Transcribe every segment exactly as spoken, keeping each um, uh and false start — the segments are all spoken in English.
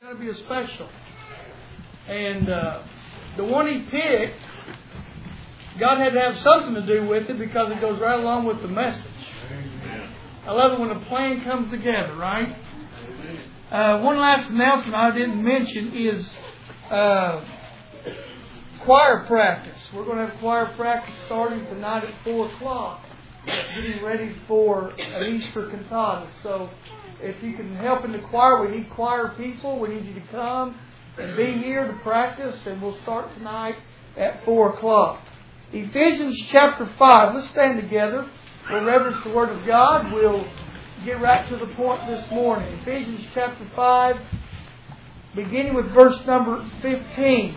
It's going to be a special. And uh, the one he picked, God had to have something to do with it because it goes right along with the message. Amen. I love it when a plan comes together, right? Uh, one last announcement I didn't mention is uh, choir practice. We're going to have choir practice starting tonight at four o'clock, getting ready for an Easter cantata. So if you can help in the choir, we need choir people. We need you to come and be here to practice, and we'll start tonight at four o'clock. Ephesians chapter five. Let's stand together. We'll reverence the Word of God. We'll get right to the point this morning. Ephesians chapter five, beginning with verse number fifteen.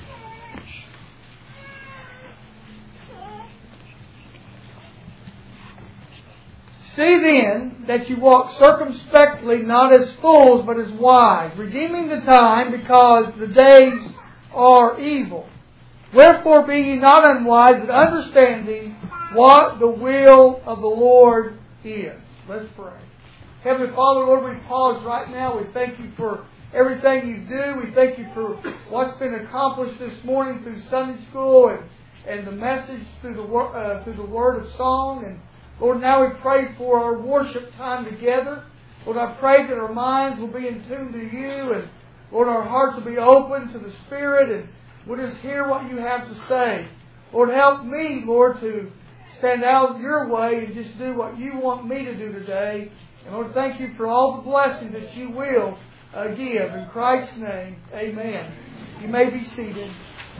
See then that you walk circumspectly, not as fools, but as wise, redeeming the time, because the days are evil. Wherefore be ye not unwise, but understanding what the will of the Lord is. Let's pray. Heavenly Father, Lord, we pause right now. We thank you for everything you do. We thank you for what's been accomplished this morning through Sunday school and, and the message through the, uh, through the word of song. And Lord, now we pray for our worship time together. Lord, I pray that our minds will be in tune to you, and Lord, our hearts will be open to the Spirit, and we'll just hear what you have to say. Lord, help me, Lord, to stand out your way and just do what you want me to do today. And Lord, thank you for all the blessings that you will uh, give. In Christ's name, amen. You may be seated.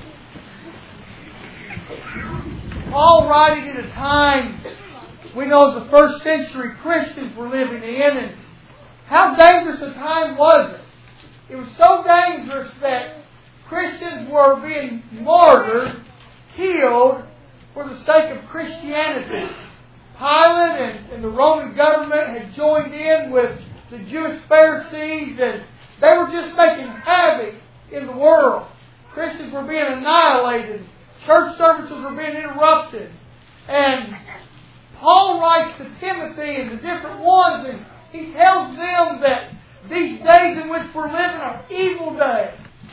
Paul, writing at a time we know the first century Christians were living in, and how dangerous a time was it? It was so dangerous that Christians were being martyred, killed for the sake of Christianity. Pilate and, and the Roman government had joined in with the Jewish Pharisees, and they were just making havoc in the world. Christians were being annihilated. Church services were being interrupted. And Paul writes to Timothy and the different ones, and he tells them that these days in which we're living are evil days.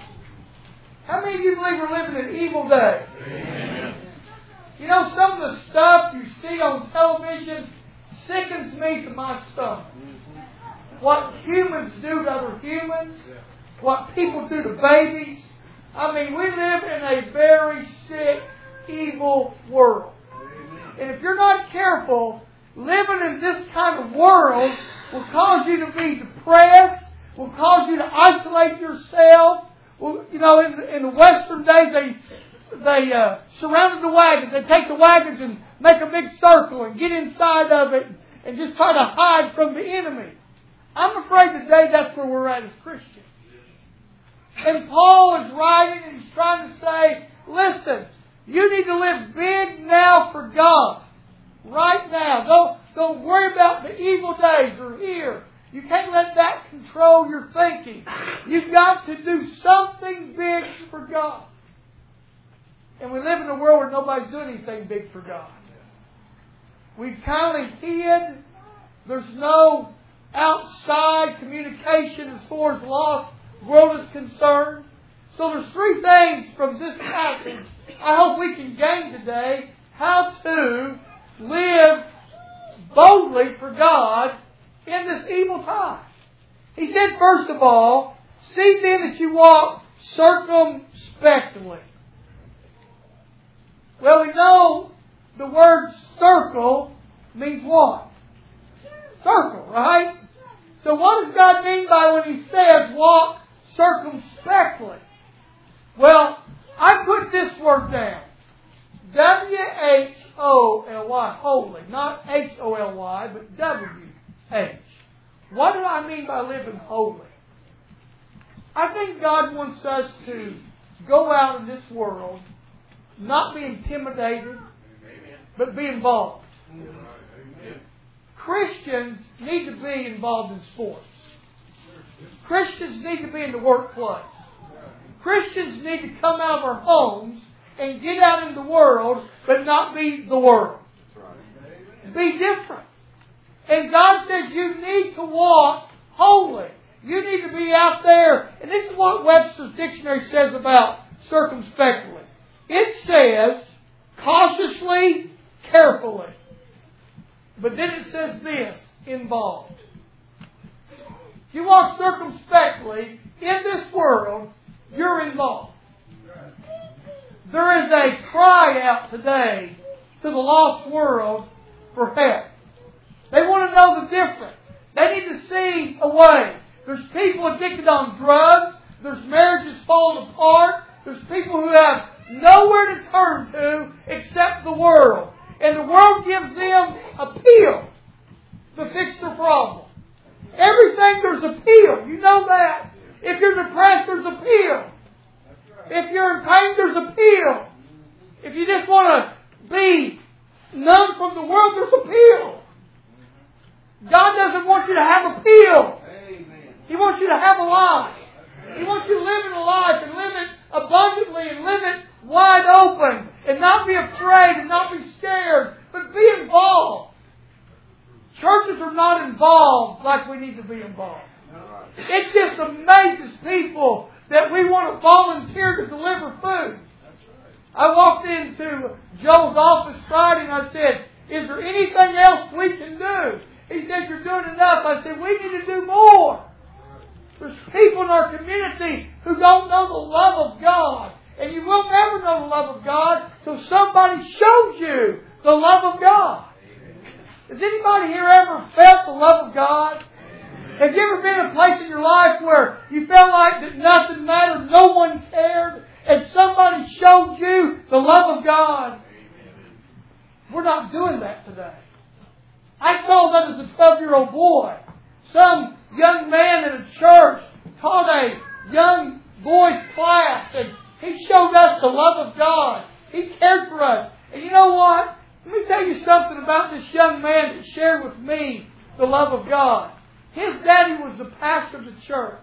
How many of you believe we're living in evil days? Amen. You know, some of the stuff you see on television sickens me to my stomach. What humans do to other humans, what people do to babies. I mean, we live in a very sick, evil world. And if you're not careful, living in this kind of world will cause you to be depressed, will cause you to isolate yourself. Well, you know, in the, in the Western days, they they uh, surrounded the wagons. They take the wagons and make a big circle and get inside of it and just try to hide from the enemy. I'm afraid today that's where we're at as Christians. And Paul is writing and he's trying to say, listen, you need to live big now for God. Right now. Don't, don't worry about the evil days that are here. You can't let that control your thinking. You've got to do something big for God. And we live in a world where nobody's doing anything big for God. We've kind of hid. There's no outside communication as far as the lost world is concerned. So there's three things from this passage I hope we can gain today. How to live boldly for God in this evil time. He said, first of all, see then that you walk circumspectly. Well, we know the word circle means what? Circle, right? So what does God mean by when He says walk circumspectly? Well, I put this word down. W H O L Y, holy. Not H O L Y, but W H. What do I mean by living holy? I think God wants us to go out in this world, not be intimidated, but be involved. Christians need to be involved in sports. Christians need to be in the workplace. Christians need to come out of our homes and get out in the world, but not be the world. Be different. And God says you need to walk holy. You need to be out there. And this is what Webster's Dictionary says about circumspectly. It says cautiously, carefully. But then it says this, involved. If you walk circumspectly in this world, you're involved. There is a cry out today to the lost world for help. They want to know the difference. They need to see a way. There's people addicted on drugs. There's marriages falling apart. There's people who have nowhere to turn to except the world. And the world gives them a pill to fix their problem. Everything there's a pill. You know that. If you're depressed, there's a pill. If you're in pain, there's a pill. If you just want to be numb from the world, there's a pill. God doesn't want you to have a pill. He wants you to have a life. He wants you to live in a life and live it abundantly and live it wide open and not be afraid and not be scared, but be involved. Churches are not involved like we need to be involved. It just amazes people that we want to volunteer to deliver food. I walked into Joe's office Friday and I said, is there anything else we can do? He said, you're doing enough. I said, we need to do more. There's people in our community who don't know the love of God. And you will never know the love of God until somebody shows you the love of God. Has anybody here ever felt the love of God? Have you ever been in a place in your life where you felt like that nothing mattered, no one cared, and somebody showed you the love of God? We're not doing that today. I saw that as a twelve-year-old boy. Some young man in a church taught a young boy's class, and he showed us the love of God. He cared for us. And you know what? Let me tell you something about this young man that shared with me the love of God. His daddy was the pastor of the church.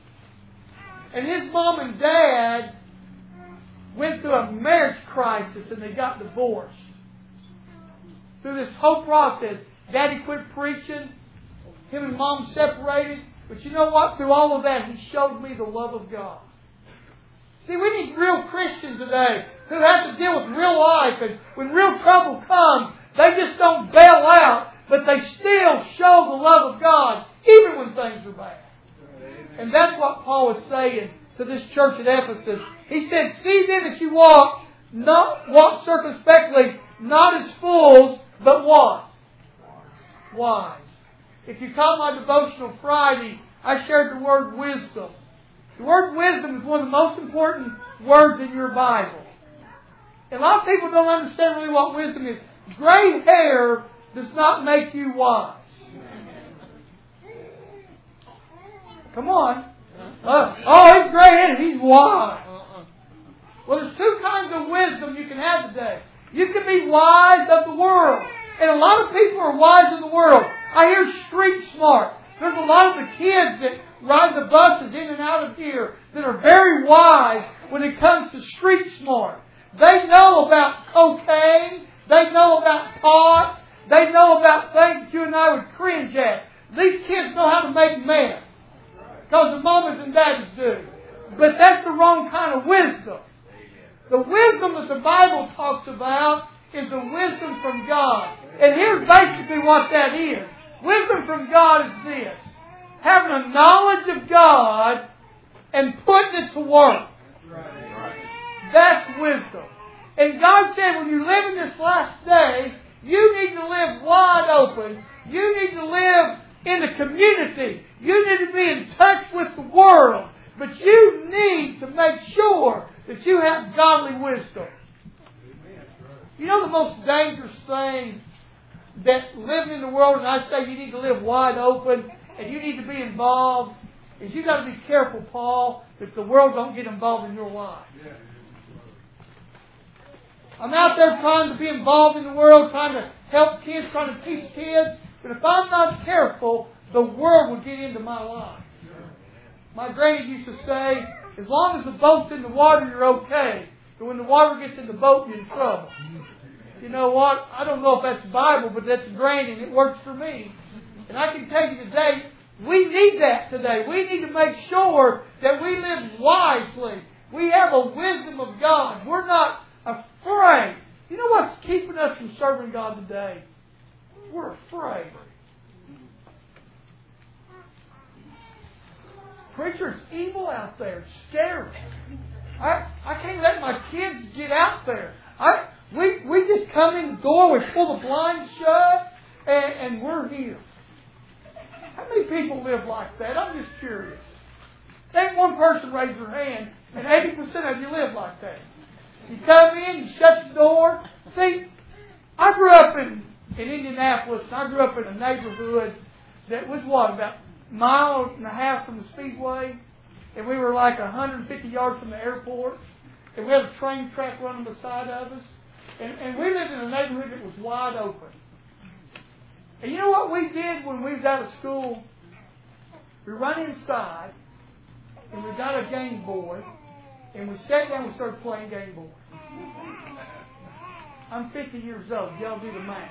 And his mom and dad went through a marriage crisis and they got divorced. Through this whole process, Daddy quit preaching. Him and Mom separated. But you know what? Through all of that, he showed me the love of God. See, we need real Christians today who have to deal with real life. And when real trouble comes, they just don't bail out, but they still show the love of God, even when things are bad. And that's what Paul was saying to this church at Ephesus. He said, see then that you walk, not walk circumspectly, not as fools, but what? Wise. If you caught my devotional Friday, I shared the word wisdom. The word wisdom is one of the most important words in your Bible. And a lot of people don't understand really what wisdom is. Gray hair does not make you wise. Come on. Uh, oh, he's gray headed. He's wise. Well, there's two kinds of wisdom you can have today. You can be wise of the world. And a lot of people are wise in the world. I hear street smart. There's a lot of the kids that ride the buses in and out of here that are very wise when it comes to street smart. They know about cocaine. They know about pot. They know about things that you and I would cringe at. These kids know how to make meth. Because the mamas and daddies do. But that's the wrong kind of wisdom. The wisdom that the Bible talks about is the wisdom from God. And here's basically what that is. Wisdom from God is this. Having a knowledge of God and putting it to work. That's wisdom. And God said when you live in this last day, you need to live wide open. You need to live in the community. You need to be in touch with the world. But you need to make sure that you have godly wisdom. You know the most dangerous thing that living in the world, and I say you need to live wide open and you need to be involved, is you got to be careful, Paul, that the world don't get involved in your life. I'm out there trying to be involved in the world, trying to help kids, trying to teach kids, but if I'm not careful, the world will get into my life. My granny used to say, as long as the boat's in the water, you're okay. But when the water gets in the boat, you're in trouble. You know what? I don't know if that's the Bible, but that's Granny, and it works for me. And I can tell you today, We need that today. We need to make sure that we live wisely. We have a wisdom of God. We're not afraid. You know what's keeping us from serving God today? We're afraid. Preacher, it's evil out there. It's scary. I, I can't let my kids get out there. I, we, we just come in the door, we pull the blinds shut, and, and we're here. How many people live like that? I'm just curious. Ain't one person raise their hand, and eighty percent of you live like that. You come in, you shut the door. See, I grew up in, in Indianapolis, and I grew up in a neighborhood that was what, about a mile and a half from the Speedway, and we were like one hundred fifty yards from the airport, and we had a train track running beside of us, and, and we lived in a neighborhood that was wide open. And you know what we did when we was out of school? We run inside, and we got a Game Boy, and we sat down and we started playing Game Boy. I'm fifty years old. Y'all do the math.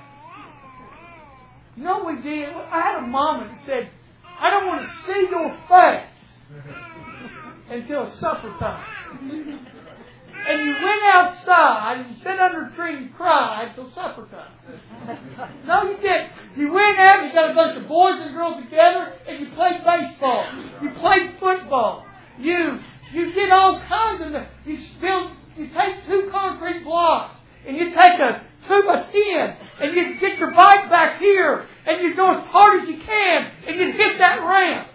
You know what we did? I had a mama that said, I don't want to see your face until supper time. And you went outside and you sat under a tree and you cried till supper time. No, you didn't. You went out and you got a bunch of boys and girls together and you played baseball. You played football. You you did all kinds of things. You build, you take two concrete blocks and you take a two by ten and you get your bike back here and you go as hard as you can and you hit that ramp.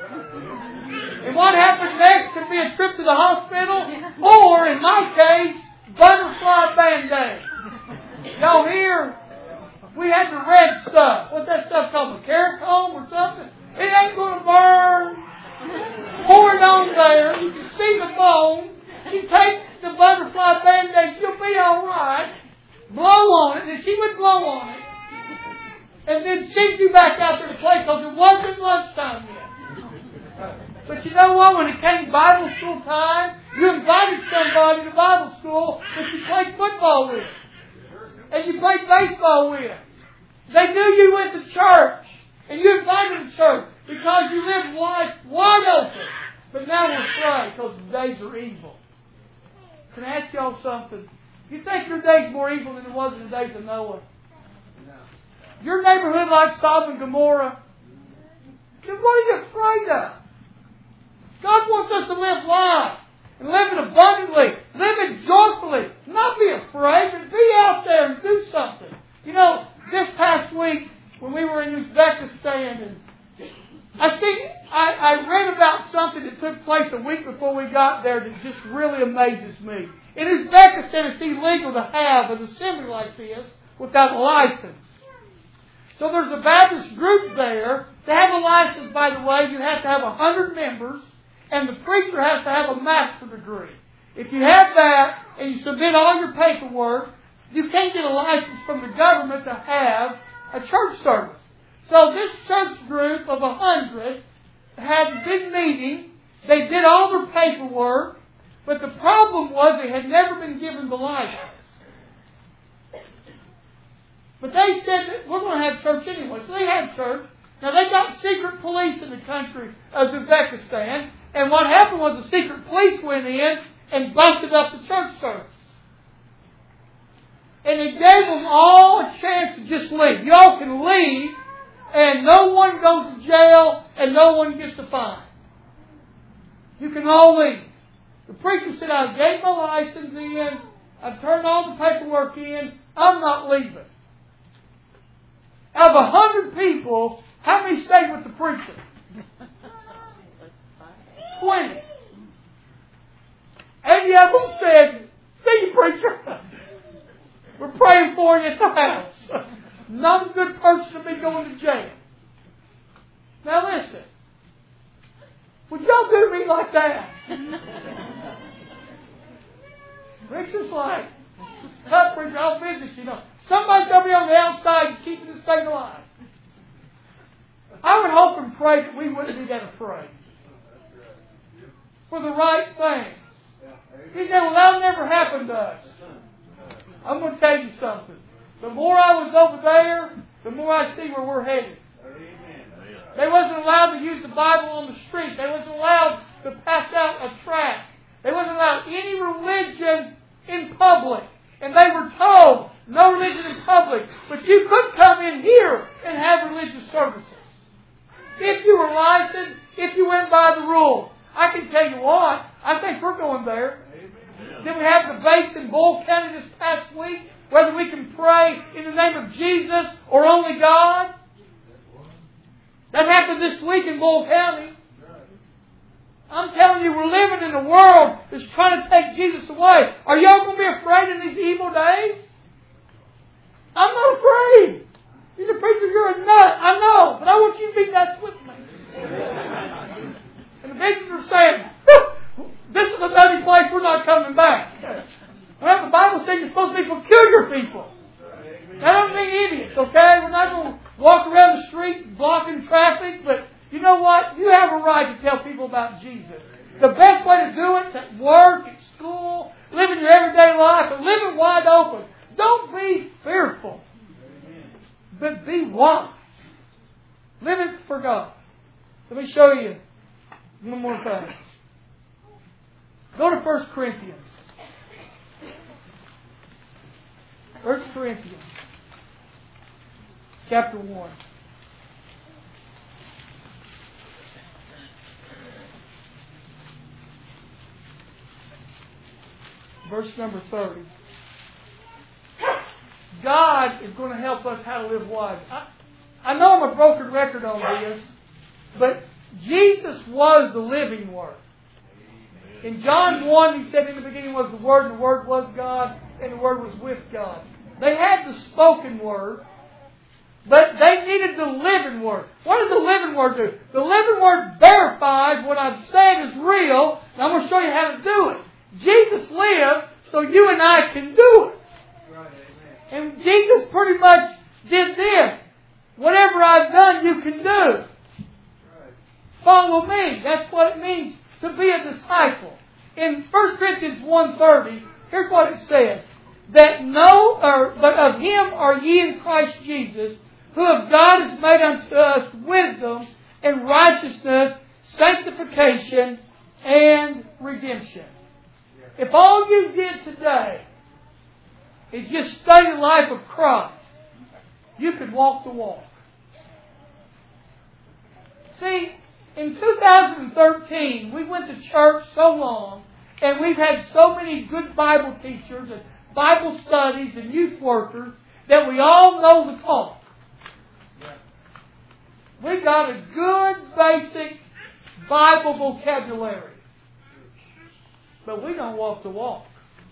And what happened next could be a trip to the hospital, or in my case, butterfly band-aid. Y'all hear? We had the red stuff. What's that stuff called? A Caricom or something? It ain't going to burn. Pour it on there. You can see the bone. You take the butterfly band-aid, you'll be all right. Blow on it, and she would blow on it. And then send you back out there to play because it wasn't lunchtime yet. But you know what? When it came Bible school time, you invited somebody to Bible school that you played football with. And you played baseball with. They knew you went to church. And you invited them to church because you lived life wide open. But now we're afraid because the days are evil. Can I ask y'all something? You think your day's more evil than it was in the days of Noah? Your neighborhood like Sodom and Gomorrah? Then what are you afraid of? God wants us to live life and live it abundantly, live it joyfully, not be afraid, but be out there and do something. You know, this past week when we were in Uzbekistan, and I see, I, I read about something that took place a week before we got there that just really amazes me. In Uzbekistan, it's illegal to have an assembly like this without a license. So there's a Baptist group there. To have a license, by the way, you have to have one hundred members. And the preacher has to have a master's degree. If you have that and you submit all your paperwork, you can't get a license from the government to have a church service. So this church group of a hundred had a big meeting. They did all their paperwork, but the problem was they had never been given the license. But they said that we're going to have church anyway. So they had church. Now they got secret police in the country of Uzbekistan. And what happened was the secret police went in and busted up the church service. And it gave them all a chance to just leave. Y'all can leave, and no one goes to jail, and no one gets a fine. You can all leave. The preacher said, I gave my license in, I turned all the paperwork in, I'm not leaving. Out of a hundred people, how many stayed with the preacher? Twenty. eighty of them said, see you, preacher. We're praying for you at the house. Not a good person to be going to jail. Now listen. Would y'all do me like that? Preacher's like, cut, preacher, I'll visit you. Know, somebody's going to be on the outside keeping this thing alive. I would hope and pray that we wouldn't be that afraid. For the right thing. He said, well, that'll never happen to us. I'm going to tell you something. The more I was over there, the more I see where we're headed. They wasn't allowed to use the Bible on the street. They wasn't allowed to pass out a tract. They wasn't allowed any religion in public. And they were told, no religion in public. But you could come in here and have religious services. If you were licensed, if you went by the rules. I can tell you what, I think we're going there. Did we have debates in Bull County this past week? Whether we can pray in the name of Jesus or only God? That happened this week in Bull County. I'm telling you, we're living in a world that's trying to take Jesus away. Are y'all going to be afraid in these evil days? I'm not afraid. You say, preacher, you're a nut. I know, but I want you to be nuts with me. And the victims are saying, this is a nutty place, we're not coming back. Well, the Bible says you're supposed to be peculiar people. That doesn't mean idiots, okay? We're not going to walk around the street blocking traffic, but you know what? You have a right to tell people about Jesus. The best way to do it is at work, at school, living your everyday life, and live it wide open. Don't be fearful, but be wise. Live it for God. Let me show you one more thing. Go to First Corinthians. First Corinthians, chapter one. Verse number thirty. God is going to help us how to live wise. I, I know I'm a broken record on this, but Jesus was the living Word. In John one, He said, in the beginning was the Word, and the Word was God, and the Word was with God. They had the spoken Word, but they needed the living Word. What does the living Word do? The living Word verifies what I've said is real, and I'm going to show you how to do it. Jesus lived so you and I can do it. And Jesus pretty much did this. Whatever I've done, you can do. Follow me. That's what it means to be a disciple. In First Corinthians one thirty, here's what it says. That no, or, but of Him are ye in Christ Jesus, who of God is made unto us wisdom and righteousness, sanctification, and redemption. If all you did today is just study the life of Christ, you could walk the walk. See, in two thousand thirteen, we went to church so long, and we've had so many good Bible teachers and Bible studies and youth workers that we all know the talk. We've got a good basic Bible vocabulary. But we don't walk the walk.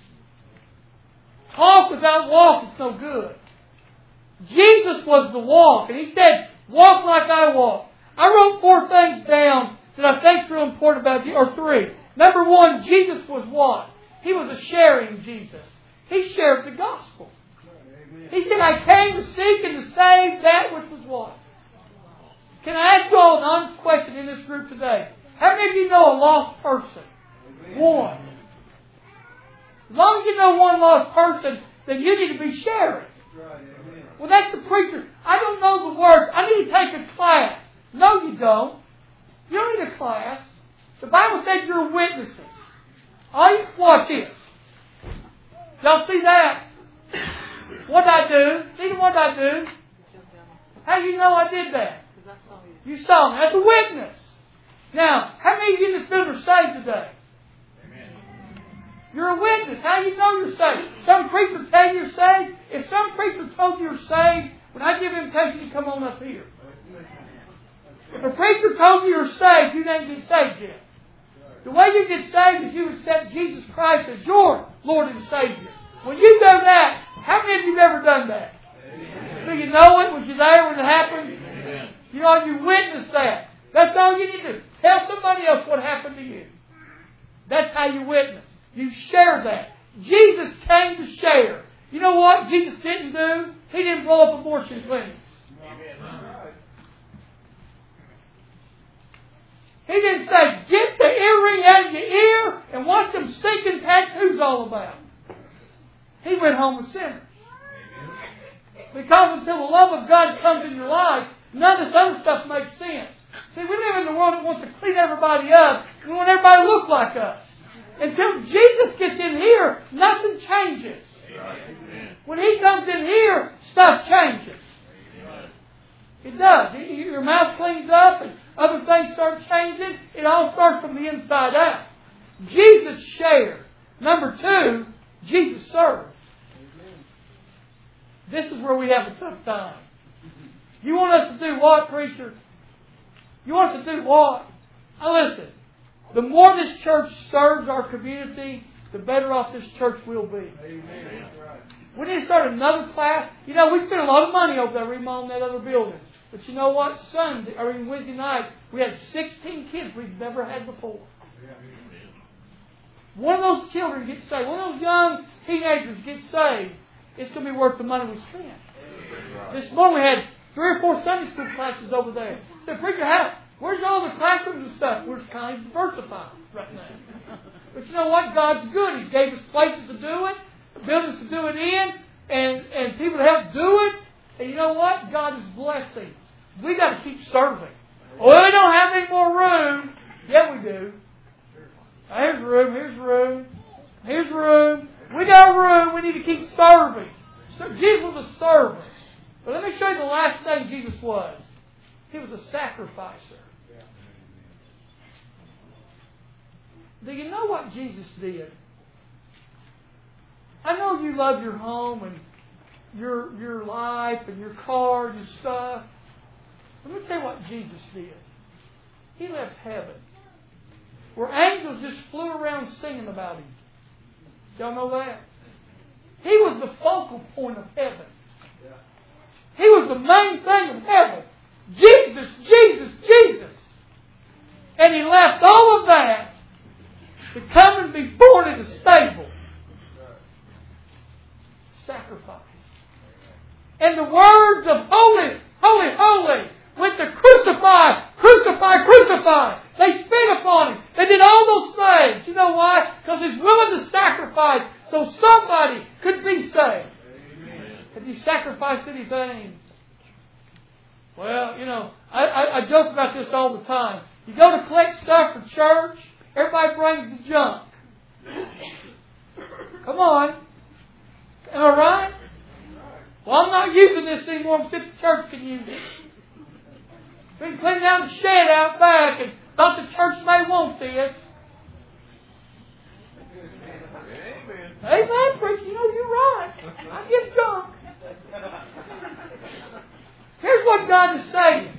Talk without walk is no good. Jesus was the walk, and He said, walk like I walk. I wrote four things down that I think are real important about you, or three. Number one, Jesus was what? He was a sharing Jesus. He shared the gospel. He said, I came to seek and to save that which was what? Can I ask you all an honest question in this group today? How many of you know a lost person? One. As long as you know one lost person, then you need to be sharing. Well, that's the preacher. I don't know the words. I need to take a class. No, you don't. You don't need a class. The Bible says you're witnesses. All you watch this. Y'all see that? What did I do? See what did I do? How do you know I did that? You saw me. That's a witness. Now, how many of you in this building are saved today? You're a witness. How do you know you're saved? Some preacher tell you you're saved. If some preacher told you you're saved, when I give invitation, you come on up here. If a preacher told you you're saved, you didn't get saved yet. The way you get saved is you accept Jesus Christ as your Lord and Savior. When you do that, how many of you have ever done that? Amen. Do you know it? Was you there when it happened? Amen. You know, you witnessed that. That's all you need to do. Tell somebody else what happened to you. That's how you witness. You share that. Jesus came to share. You know what Jesus didn't do? He didn't blow up abortion clinics. He didn't say, get the earring out of your ear and what them stinking tattoos all about. He went home with sinners. Because until the love of God comes in your life, None of this other stuff makes sense. See, we live in a world that wants to clean everybody up. We want everybody to look like us. Until Jesus gets in here, nothing changes. When He comes in here, stuff changes. It does. Your mouth cleans up and other things start changing. It all starts from the inside out. Jesus shared. Number two, Jesus served. This is where we have a tough time. You want us to do what, preacher? You want us to do what? Now listen. The more this church serves our community, the better off this church will be. Amen. We need to start another class. You know, we spent a lot of money over there remodeling that other building. But you know what? Sunday, or even Wednesday night, we had sixteen kids we've never had before. One of those children gets saved. One of those young teenagers gets saved. It's going to be worth the money we spent. This morning we had three or four Sunday school classes over there. I said, preacher, how, where's all the classrooms and stuff? We're kind of diversified right now. But you know what? God's good. He gave us places to do it, buildings to do it in, and, and people to help do it. And you know what? God is blessing. We got to keep serving. Well, we don't have any more room. Yeah, we do. Here's room. Here's room. Here's room. We got room. We need to keep serving. So Jesus was a servant. But let me show you the last thing Jesus was. He was a sacrificer. Do you know what Jesus did? I know you love your home and your your life and your car and your stuff. Let me tell you what Jesus did. He left heaven, where angels just flew around singing about Him. Y'all know that? He was the focal point of heaven. He was the main thing of heaven. Jesus, Jesus, Jesus. And He left all of that to come and be born in a stable. Sacrifice. And the words of holy, holy, holy went to crucify, crucify, crucify. They spit upon Him. They did all those things. You know why? Because He's willing to sacrifice so somebody could be saved. Amen. Have you sacrificed anything? Well, you know, I, I, I joke about this all the time. You go to collect stuff for church, everybody brings the junk. Come on. Am I right? Well, I'm not using this anymore. I'm sitting the church can use it. Been cleaning out the shed out back and thought the church may want this. Amen. Amen, preacher. You know, you're right. I get drunk. Here's what God is saying.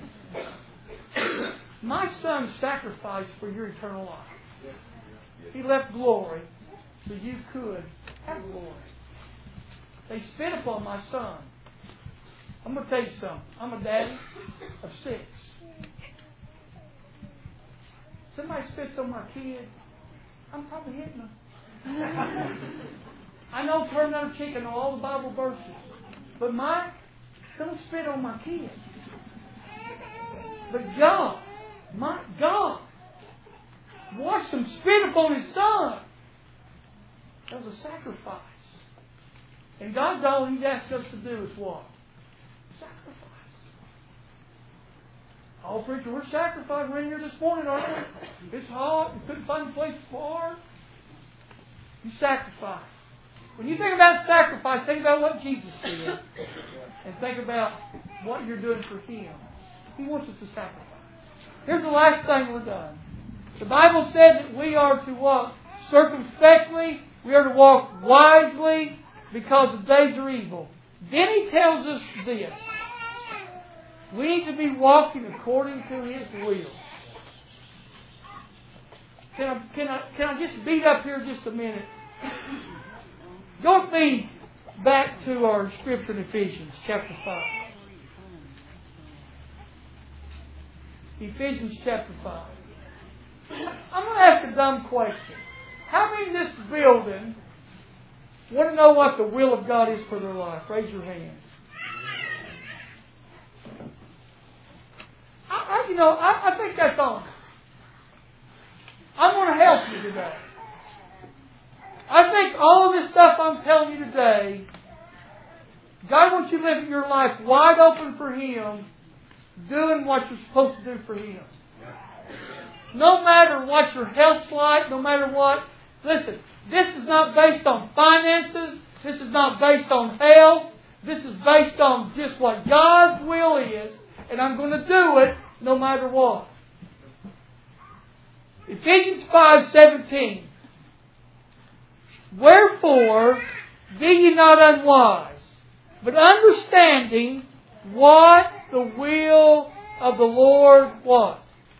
My Son sacrificed for your eternal life. He left glory so you could have glory. They spit upon my Son. I'm going to tell you something. I'm a daddy of six. Somebody spits on my kid, I'm probably hitting them. I know turn another cheek, I know all the Bible verses. But Mike, don't spit on my kid. But God, my God, washed some spit upon His Son. That was a sacrifice. And God's all He's asked us to do is what? Sacrifice. Oh, preacher, we're sacrificing. We're in here this morning, aren't we? It's hot. We couldn't find a place for it. You sacrifice. When you think about sacrifice, think about what Jesus did. And think about what you're doing for Him. He wants us to sacrifice. Here's the last thing we're done. The Bible said that we are to walk circumspectly. We are to walk wisely because the days are evil. Then He tells us this. We need to be walking according to His will. Can I, can I, can I just beat up here just a minute? Go with me back to our scripture in Ephesians chapter five. Ephesians chapter five. I'm going to ask a dumb question. How many in this building want to know what the will of God is for their life? Raise your hand. I, I, you know, I, I think that's honest. I'm going to help you today. I think all of this stuff I'm telling you today, God wants you to live your life wide open for Him doing what you're supposed to do for Him. No matter what your health's like, no matter what. Listen, this is not based on finances. This is not based on health. This is based on just what God's will is. And I'm going to do it no matter what. Ephesians five seventeen. Wherefore, be ye not unwise, but understanding what the will of the Lord was.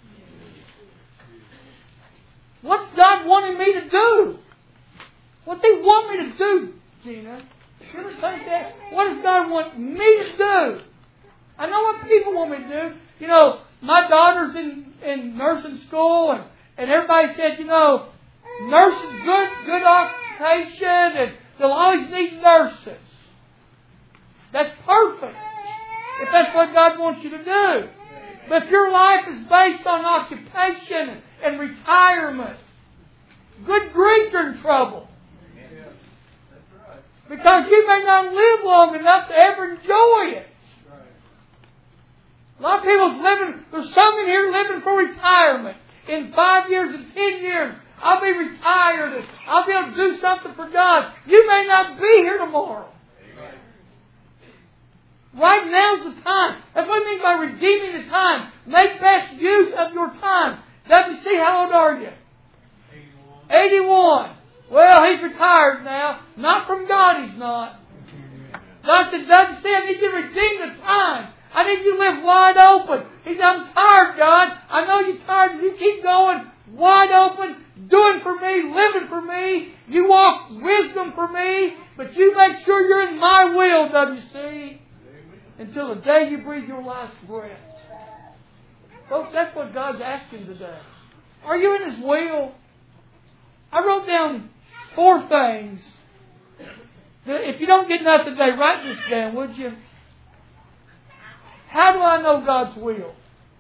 What's God wanting me to do? What's He want me to do, Gina? You ever think that? What does God want me to do? I know what people want me to do. You know, my daughter's in, in nursing school, and, and everybody said, you know, nursing good, good occupation, and they'll always need nurses. That's perfect, if that's what God wants you to do. But if your life is based on occupation and retirement, good grief, you're in trouble. Because you may not live long enough to ever enjoy it. A lot of people living, there's some in here living for retirement. In five years and ten years, I'll be retired and I'll be able to do something for God. You may not be here tomorrow. Amen. Right now's the time. That's what I mean by redeeming the time. Make best use of your time. W C, how old are you? eighty-one. eighty-one. Well, he's retired now. Not from God, he's not. God said, W C, I need you to redeem the time. I need you to live wide open. He said, I'm tired, God. I know you're tired. You keep going wide open, doing for me, living for me. You walk wisdom for me, but you make sure you're in my will, W C, until the day you breathe your last breath. Folks, that's what God's asking today. Are you in His will? I wrote down four things. If you don't get nothing today, write this down, would you? How do I know God's will?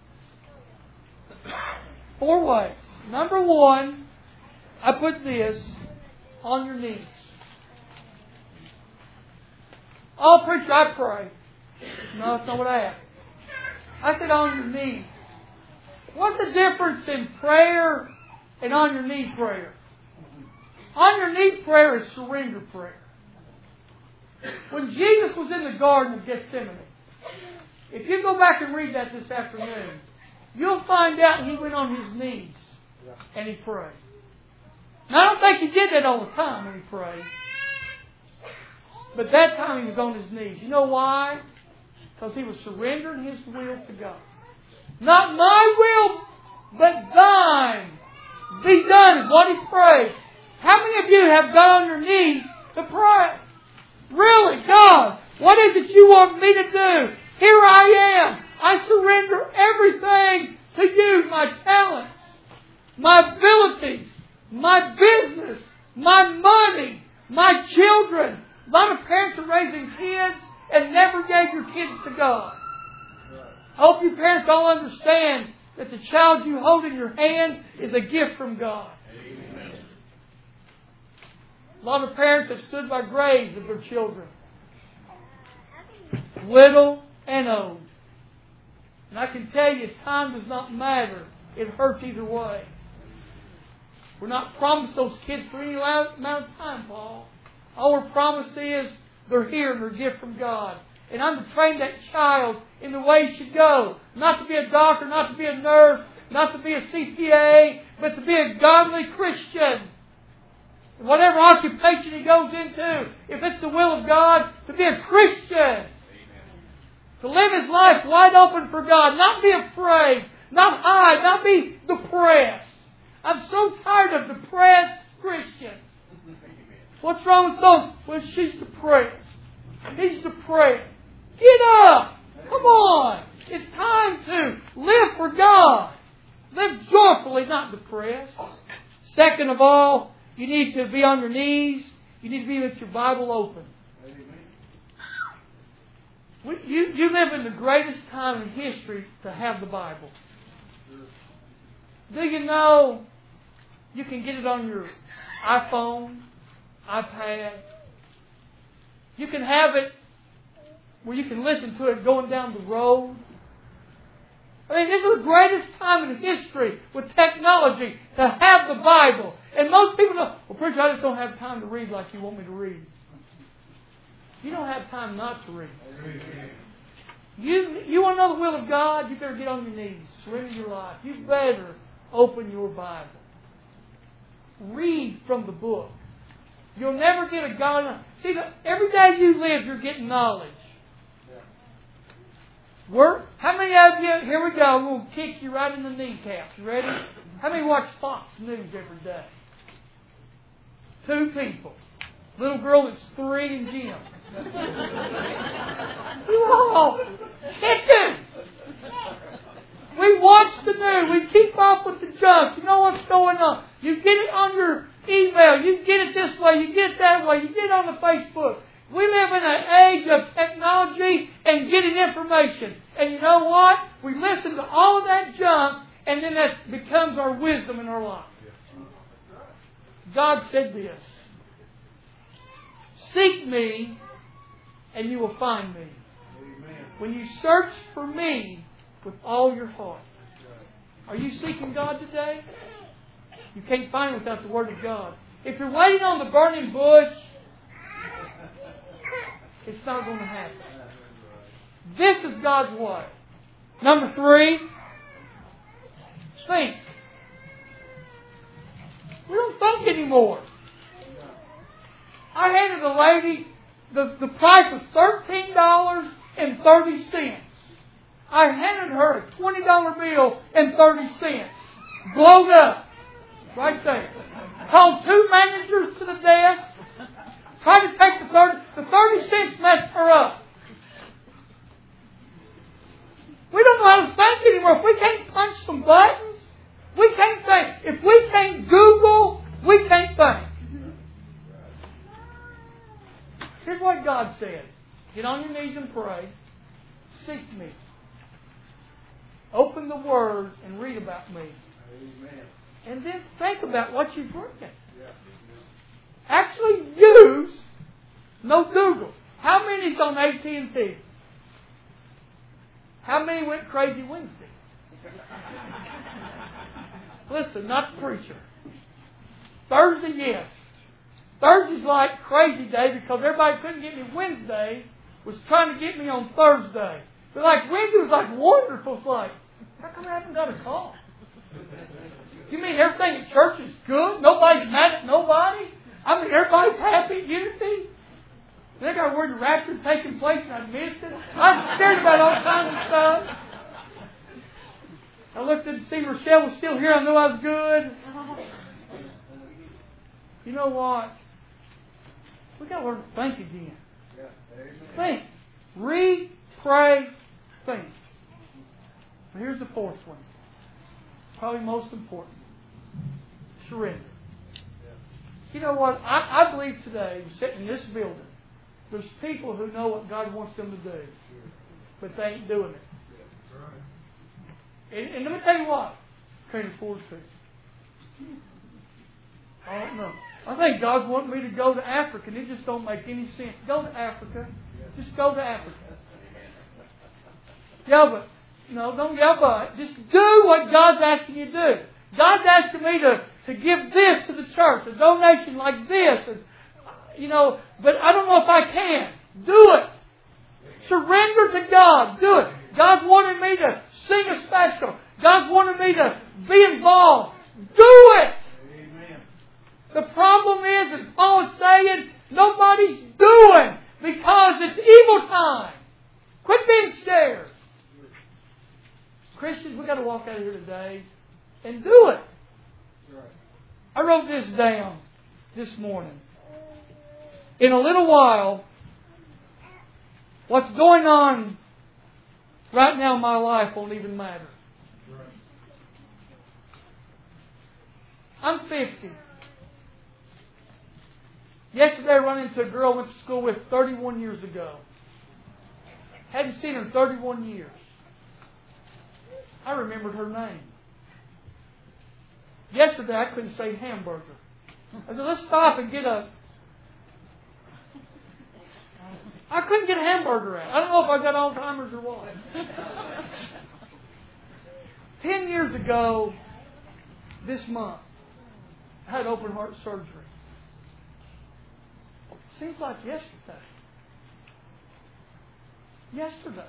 Four ways. Number one, I put this on your knees. Oh, preacher, I pray. No, that's not what I asked. I said on your knees. What's the difference in prayer and on your knee prayer? On your knee prayer is surrender prayer. When Jesus was in the Garden of Gethsemane, if you go back and read that this afternoon, you'll find out He went on His knees and He prayed. Now, I don't think He did that all the time when He prayed. But that time He was on His knees. You know why? Because He was surrendering His will to God. Not my will, but Thine be done is what He prayed. How many of you have got on your knees to pray? Really, God, what is it you want me to do? Here I am. I surrender everything to you. My talents, my abilities, my business, my money, my children. A lot of parents are raising kids and never gave your kids to God. I hope you parents all understand that the child you hold in your hand is a gift from God. Amen. A lot of parents have stood by graves of their children, little and old. And I can tell you, time does not matter. It hurts either way. We're not promised those kids for any amount of time, Paul. All we're promised is they're here and they're a gift from God. And I'm to train that child in the way he should go. Not to be a doctor, not to be a nurse, not to be a C P A, but to be a godly Christian. Whatever occupation he goes into, if it's the will of God, to be a Christian. To live his life wide open for God. Not be afraid. Not hide. Not be depressed. I'm so tired of depressed Christians. What's wrong with some? Well, she's depressed. He's depressed. Get up. Come on. It's time to live for God. Live joyfully, not depressed. Second of all, you need to be on your knees. You need to be with your Bible open. You, you live in the greatest time in history to have the Bible. Do you know you can get it on your iPhone, iPad? You can have it where you can listen to it going down the road. I mean, this is the greatest time in history with technology to have the Bible. And most people go, well, preacher, I just don't have time to read like you want me to read. You don't have time not to read. You, you want to know the will of God? You better get on your knees. Surrender your life. You better open your Bible. Read from the book. You'll never get a God. See, every day you live, you're getting knowledge. Work. How many of you, here we go, we'll kick you right in the kneecaps. You ready? How many watch Fox News every day? Two people. Little girl that's three and Jim. You all chickens. We watch the news. We keep up with the junk. You know what's going on. You get it on your email. You get it this way. You get it that way. You get it on the Facebook. We live in an age of technology and getting information. And you know what? We listen to all of that junk, and then that becomes our wisdom in our life. God said this. Seek me, and you will find me. When you search for me with all your heart. Are you seeking God today? You can't find it without the Word of God. If you're waiting on the burning bush, it's not going to happen. This is God's way. Number three, think. We don't think anymore. I handed a lady, the, the price was thirteen dollars and thirty cents. I handed her a twenty dollar bill and thirty cents. Blowed up. Right there. Called two managers to the desk. Tried to take the thirty. The thirty cents messed her up. We don't know how to think anymore. If we can't punch some buttons, we can't think. If we can't Google, we can't think. Here's what God said. Get on your knees and pray. Seek me. Open the Word and read about me. Amen. And then think about what you're drinking. Actually use no Google. How many's on A T and T? How many went crazy Wednesday? Listen, not the preacher. Thursday, yes. Thursday's like crazy day because everybody couldn't get me Wednesday, was trying to get me on Thursday. But like Wednesday was like wonderful. It's like, how come I haven't got a call? You mean everything at church is good? Nobody's mad at nobody? I mean everybody's happy, unity? I think I worried the rapture had taken place and I missed it. I'm scared about all kinds of stuff. I looked to see Rochelle was still here. I knew I was good. You know what? We got to learn to think again. Think. Read, pray, think. Here's the fourth one. Probably most important. Surrender. You know what? I, I believe today, sitting in this building, there's people who know what God wants them to do, but they ain't doing it. And, and let me tell you what, can't afford to. I don't know. I think God's wanting me to go to Africa, and it just don't make any sense. Go to Africa. Just go to Africa. Yeah, but no, don't yeah, but just do what God's asking you to do. God's asking me to, to give this to the church, a donation like this, and, you know, but I don't know if I can. Do it. Surrender to God. Do it. God's wanted me to sing a special. God's wanted me to be involved. Do it. Amen. The problem is, as Paul is saying, nobody's doing because it's evil time. Quit being scared. Christians, we've got to walk out of here today and do it. I wrote this down this morning. In a little while, what's going on right now in my life won't even matter. I'm fifty. Yesterday I ran into a girl I went to school with thirty-one years ago. Hadn't seen her in thirty-one years. I remembered her name. Yesterday I couldn't say hamburger. I said, let's stop and get a... I couldn't get a hamburger out. I don't know if I got Alzheimer's or what. Ten years ago, this month, I had open heart surgery. Seems like yesterday. Yesterday.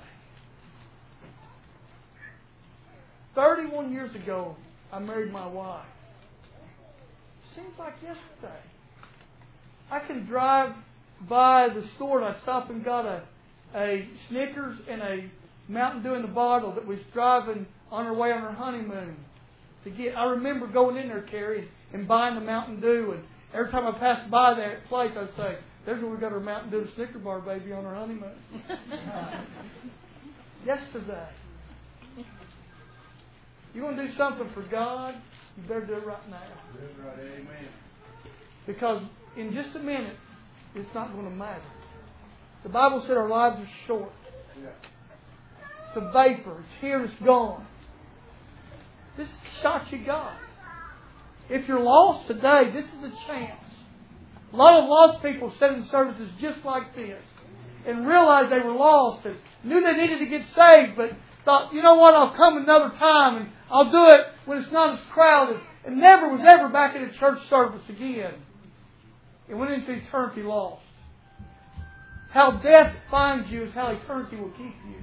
Thirty-one years ago, I married my wife. Seems like yesterday. I can drive by the store and I stopped and got a, a Snickers and a Mountain Dew in the bottle that was driving on her way on her honeymoon. To get, I remember going in there, Carrie, and buying the Mountain Dew. And every time I passed by that place, I'd say, "There's where we got our Mountain Dew and Snicker bar baby on our honeymoon." Yesterday. You want to do something for God? You better do it right now. Right, amen. Because in just a minute, it's not going to matter. The Bible said our lives are short. Yeah. It's a vapor. It's here and it's gone. This is the shot you got. If you're lost today, this is a chance. A lot of lost people sat in services just like this and realized they were lost and knew they needed to get saved, but thought, you know what, I'll come another time and I'll do it when it's not as crowded, and never was ever back in a church service again. It went into eternity lost. How death finds you is how eternity will keep you.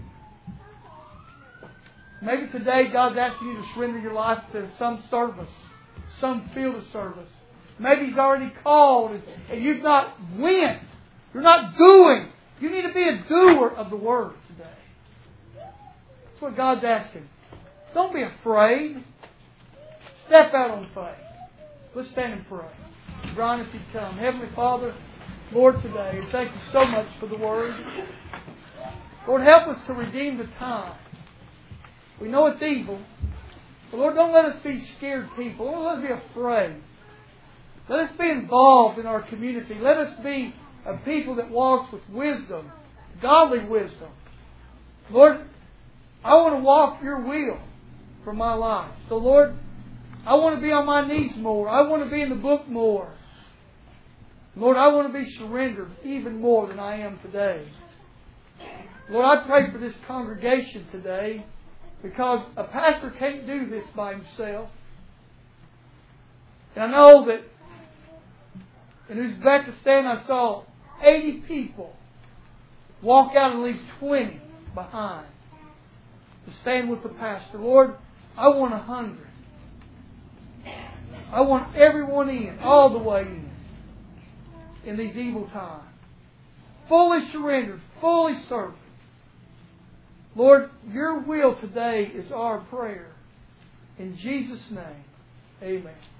Maybe today God's asking you to surrender your life to some service, some field of service. Maybe He's already called and, and you've not went. You're not doing. You need to be a doer of the Word today. That's what God's asking. Don't be afraid. Step out on faith. Let's stand and pray. Brian, if you'd come. Heavenly Father, Lord, today, thank you so much for the Word. Lord, help us to redeem the time. We know it's evil. But Lord, don't let us be scared people. Don't let us be afraid. Let us be involved in our community. Let us be a people that walks with wisdom, godly wisdom. Lord, I want to walk your will for my life. So Lord, I want to be on my knees more. I want to be in the book more. Lord, I want to be surrendered even more than I am today. Lord, I pray for this congregation today because a pastor can't do this by himself. And I know that in Uzbekistan I saw eighty people walk out and leave twenty behind to stand with the pastor. Lord, I want a hundred. I want everyone in, all the way in, in these evil times. Fully surrendered, fully served. Lord, your will today is our prayer. In Jesus' name, amen.